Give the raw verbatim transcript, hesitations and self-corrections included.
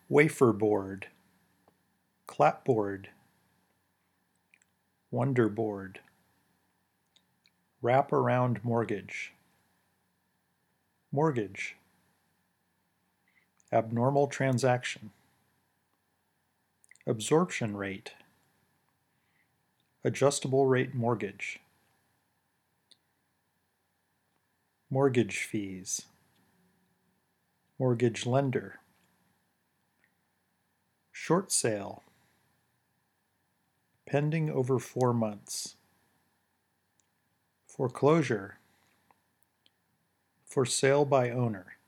wafer board, clapboard, wonderboard, wraparound mortgage, mortgage, abnormal transaction, absorption rate, adjustable rate mortgage, mortgage fees, mortgage lender, short sale, pending over four months, foreclosure, for sale by owner,